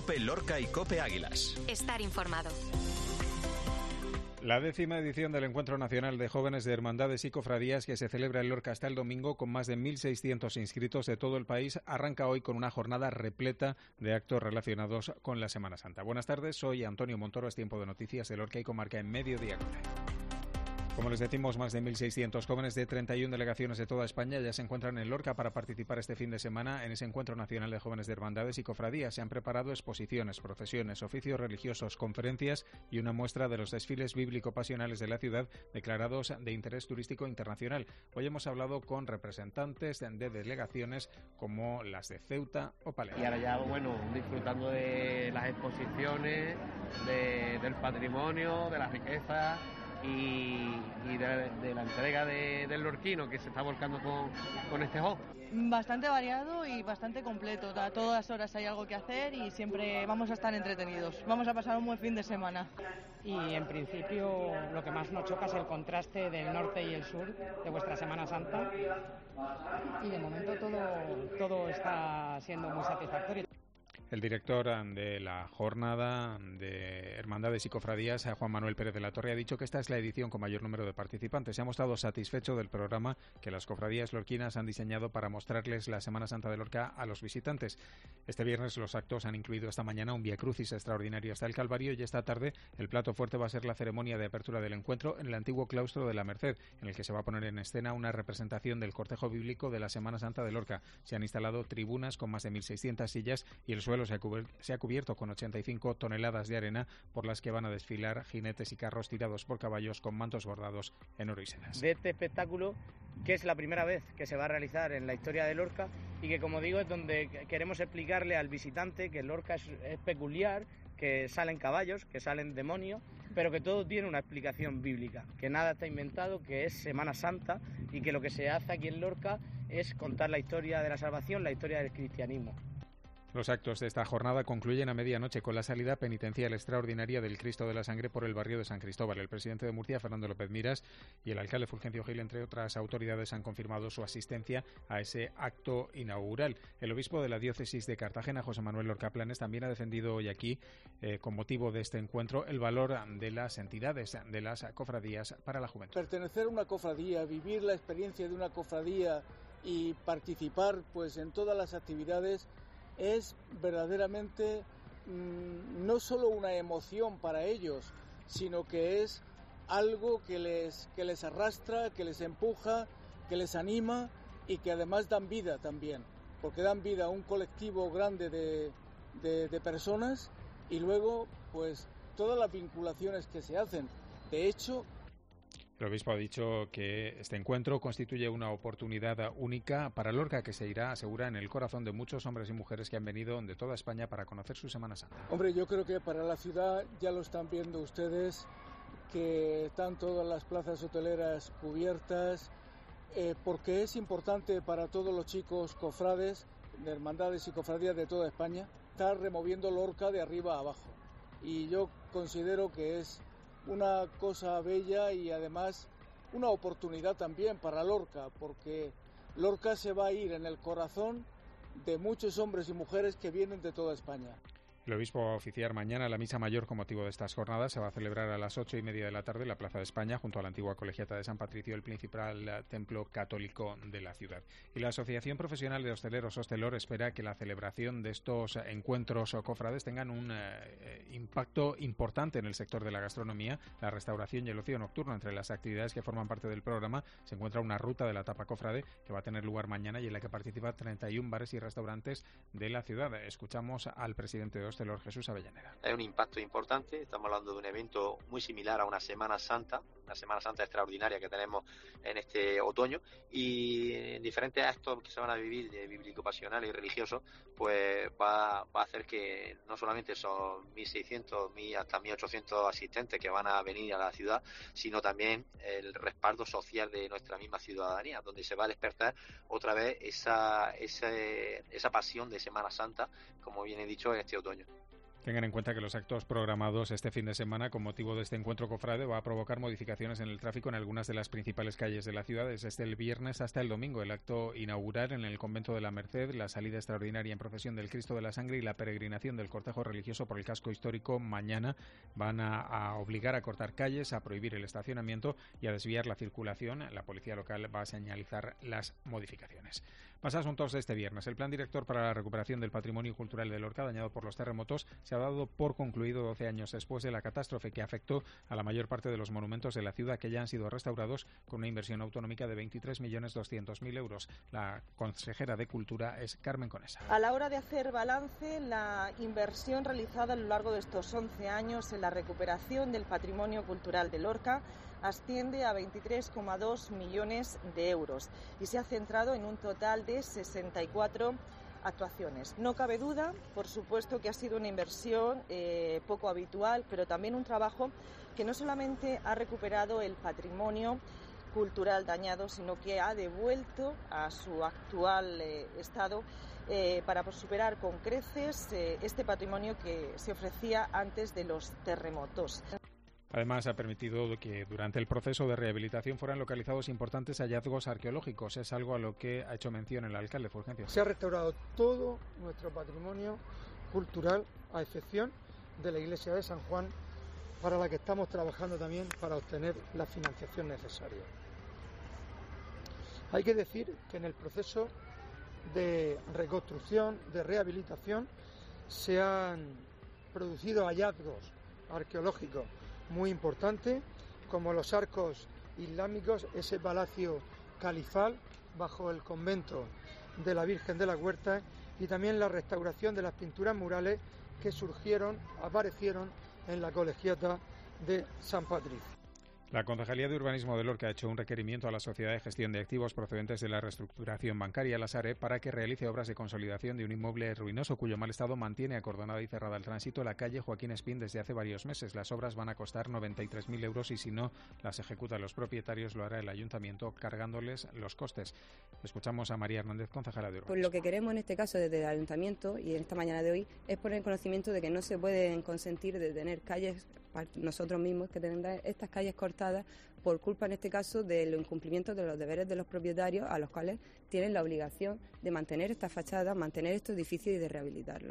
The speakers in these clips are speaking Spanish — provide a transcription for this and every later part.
COPE Lorca y COPE Águilas. Estar informado. La 10ª edición del Encuentro Nacional de Jóvenes de Hermandades y Cofradías, que se celebra en Lorca hasta el domingo con más de 1.600 inscritos de todo el país, arranca hoy con una jornada repleta de actos relacionados con la Semana Santa. Buenas tardes, soy Antonio Montoro, es tiempo de noticias de Lorca y comarca en Mediodía Cope. Como les decimos, más de 1.600 jóvenes de 31 delegaciones de toda España ya se encuentran en Lorca para participar este fin de semana en ese Encuentro Nacional de Jóvenes de Hermandades y Cofradías. Se han preparado exposiciones, procesiones, oficios religiosos, conferencias y una muestra de los desfiles bíblico-pasionales de la ciudad declarados de interés turístico internacional. Hoy hemos hablado con representantes de delegaciones como las de Ceuta o Palencia. Y ahora ya, disfrutando de las exposiciones, del patrimonio, de la riqueza y de la entrega del lorquino que se está volcando con este juego. Bastante variado y bastante completo. A todas horas hay algo que hacer y siempre vamos a estar entretenidos. Vamos a pasar un buen fin de semana. Y en principio lo que más nos choca es el contraste del norte y el sur de vuestra Semana Santa. Y de momento todo está siendo muy satisfactorio. El director de la jornada de Hermandades y Cofradías, Juan Manuel Pérez de la Torre, ha dicho que esta es la edición con mayor número de participantes. Se ha mostrado satisfecho del programa que las cofradías lorquinas han diseñado para mostrarles la Semana Santa de Lorca a los visitantes. Este viernes los actos han incluido esta mañana un Vía Crucis extraordinario hasta el Calvario y esta tarde el plato fuerte va a ser la ceremonia de apertura del encuentro en el antiguo claustro de la Merced, en el que se va a poner en escena una representación del cortejo bíblico de la Semana Santa de Lorca. Se han instalado tribunas con más de 1.600 sillas y el suelo se ha cubierto con 85 toneladas de arena por las que van a desfilar jinetes y carros tirados por caballos con mantos bordados en oro y sedas. De este espectáculo, que es la primera vez que se va a realizar en la historia de Lorca y que, como digo, es donde queremos explicarle al visitante que Lorca es peculiar, que salen caballos, que salen demonios, pero que todo tiene una explicación bíblica, que nada está inventado, que es Semana Santa y que lo que se hace aquí en Lorca es contar la historia de la salvación, la historia del cristianismo. Los actos de esta jornada concluyen a medianoche con la salida penitencial extraordinaria del Cristo de la Sangre por el barrio de San Cristóbal. El presidente de Murcia, Fernando López Miras, y el alcalde Fulgencio Gil, entre otras autoridades, han confirmado su asistencia a ese acto inaugural. El obispo de la diócesis de Cartagena, José Manuel Lorca Planes, también ha defendido hoy aquí, con motivo de este encuentro, el valor de las entidades, de las cofradías para la juventud. Pertenecer a una cofradía, vivir la experiencia de una cofradía y participar en todas las actividades es verdaderamente no solo una emoción para ellos, sino que es algo que les arrastra, que les empuja, que les anima y que además dan vida también, porque dan vida a un colectivo grande de personas y luego todas las vinculaciones que se hacen. De hecho, el obispo ha dicho que este encuentro constituye una oportunidad única para Lorca, que se irá, asegura, en el corazón de muchos hombres y mujeres que han venido de toda España para conocer su Semana Santa. Hombre, yo creo que para la ciudad ya lo están viendo ustedes, que están todas las plazas hoteleras cubiertas, porque es importante para todos los chicos cofrades, de hermandades y cofradías de toda España, estar removiendo Lorca de arriba a abajo. Y yo considero que es una cosa bella y además una oportunidad también para Lorca, porque Lorca se va a ir en el corazón de muchos hombres y mujeres que vienen de toda España. El obispo va a oficiar mañana la misa mayor con motivo de estas jornadas. Se va a celebrar a las 8:30 de la tarde en la Plaza de España, junto a la antigua colegiata de San Patricio, el principal templo católico de la ciudad. Y la Asociación Profesional de Hosteleros Hostelor espera que la celebración de estos encuentros o cofrades tengan un impacto importante en el sector de la gastronomía, la restauración y el ocio nocturno. Entre las actividades que forman parte del programa se encuentra una ruta de la tapa cofrade que va a tener lugar mañana y en la que participan 31 bares y restaurantes de la ciudad. Escuchamos al presidente de Hostelor, Jesús Avellaneda. Hay un impacto importante, estamos hablando de un evento muy similar a una Semana Santa extraordinaria que tenemos en este otoño, y en diferentes actos que se van a vivir de bíblico-pasionales y religiosos, pues va a hacer que no solamente son 1.600, hasta 1.800 asistentes que van a venir a la ciudad, sino también el respaldo social de nuestra misma ciudadanía, donde se va a despertar otra vez esa pasión de Semana Santa, como bien he dicho, en este otoño. Tengan en cuenta que los actos programados este fin de semana con motivo de este encuentro cofrade va a provocar modificaciones en el tráfico en algunas de las principales calles de la ciudad desde el viernes hasta el domingo. El acto inaugural en el Convento de la Merced, la salida extraordinaria en procesión del Cristo de la Sangre y la peregrinación del cortejo religioso por el casco histórico mañana van a obligar a cortar calles, a prohibir el estacionamiento y a desviar la circulación. La policía local va a señalizar las modificaciones. Más asuntos de este viernes. El plan director para la recuperación del patrimonio cultural de Lorca, dañado por los terremotos, se ha dado por concluido 12 años después de la catástrofe que afectó a la mayor parte de los monumentos de la ciudad, que ya han sido restaurados con una inversión autonómica de 23.200.000 euros. La consejera de Cultura es Carmen Conesa. A la hora de hacer balance, la inversión realizada a lo largo de estos 11 años en la recuperación del patrimonio cultural de Lorca asciende a 23,2 millones de euros y se ha centrado en un total de 64 actuaciones. No cabe duda, por supuesto, que ha sido una inversión poco habitual, pero también un trabajo que no solamente ha recuperado el patrimonio cultural dañado, sino que ha devuelto a su actual estado para superar con creces este patrimonio que se ofrecía antes de los terremotos. Además, ha permitido que durante el proceso de rehabilitación fueran localizados importantes hallazgos arqueológicos. Es algo a lo que ha hecho mención el alcalde Fulgencio. Se ha restaurado todo nuestro patrimonio cultural, a excepción de la iglesia de San Juan, para la que estamos trabajando también para obtener la financiación necesaria. Hay que decir que en el proceso de reconstrucción, de rehabilitación, se han producido hallazgos arqueológicos muy importante, como los arcos islámicos, ese palacio califal bajo el convento de la Virgen de la Huerta y también la restauración de las pinturas murales que aparecieron en la colegiata de San Patricio. La Concejalía de Urbanismo de Lorca ha hecho un requerimiento a la Sociedad de Gestión de Activos procedentes de la reestructuración bancaria, la SARE, para que realice obras de consolidación de un inmueble ruinoso cuyo mal estado mantiene acordonada y cerrada al tránsito la calle Joaquín Espín desde hace varios meses. Las obras van a costar 93.000 euros y si no las ejecutan los propietarios lo hará el ayuntamiento cargándoles los costes. Escuchamos a María Hernández, concejala de Urbanismo. Pues lo que queremos en este caso desde el ayuntamiento y en esta mañana de hoy es poner en conocimiento de que no se pueden consentir de tener calles nosotros mismos que tendrán estas calles cortadas por culpa en este caso del incumplimiento de los deberes de los propietarios a los cuales tienen la obligación de mantener esta fachada, mantener estos edificios y de rehabilitarlos.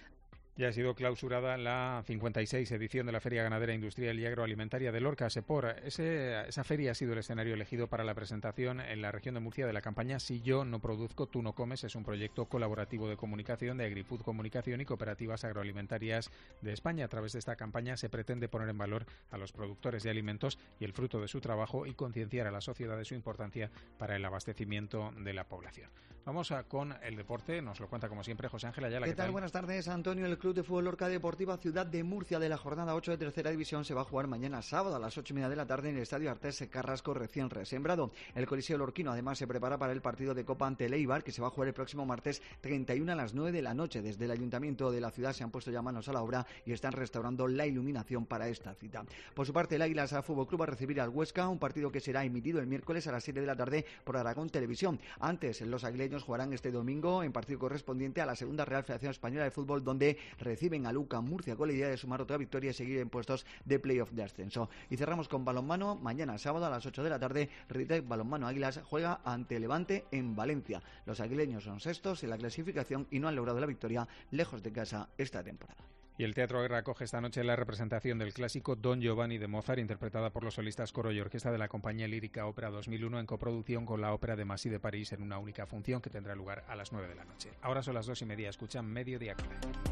Ya ha sido clausurada la 56 edición de la Feria Ganadera Industrial y Agroalimentaria de Lorca, SEPOR. Esa feria ha sido el escenario elegido para la presentación en la región de Murcia de la campaña Si yo no produzco, tú no comes. Es un proyecto colaborativo de comunicación de AgriFood Comunicación y Cooperativas Agroalimentarias de España. A través de esta campaña se pretende poner en valor a los productores de alimentos y el fruto de su trabajo y concienciar a la sociedad de su importancia para el abastecimiento de la población. Vamos con el deporte, nos lo cuenta como siempre José Ángel Ayala. ¿Qué tal? Buenas tardes, Antonio. El Club de Fútbol Lorca Deportiva Ciudad de Murcia de la jornada 8 de Tercera División se va a jugar mañana sábado a las 8:30 de la tarde en el Estadio Artés Carrasco recién resembrado. El Coliseo Lorquino además se prepara para el partido de Copa ante el Eibar, que se va a jugar el próximo martes 31 a las 9 de la noche. Desde el Ayuntamiento de la ciudad se han puesto ya manos a la obra y están restaurando la iluminación para esta cita. Por su parte, el Águilas Fútbol Club va a recibir al Huesca, un partido que será emitido el miércoles a las 7 de la tarde por Aragón Televisión. Antes, los aguileños jugarán este domingo en partido correspondiente a la segunda Real Federación Española de Fútbol, donde reciben a Luca Murcia con la idea de sumar otra victoria y seguir en puestos de playoff de ascenso. Y cerramos con balonmano. Mañana sábado a las 8 de la tarde, Ritec Balonmano Águilas juega ante Levante en Valencia. Los aguileños son sextos en la clasificación y no han logrado la victoria lejos de casa esta temporada. Y el Teatro Guerra acoge esta noche la representación del clásico Don Giovanni de Mozart, interpretada por los solistas coro y orquesta de la Compañía Lírica Ópera 2001 en coproducción con la Ópera de Massy de París en una única función que tendrá lugar a las 9 de la noche. Ahora son las 2:30, escuchan Mediodía Cope.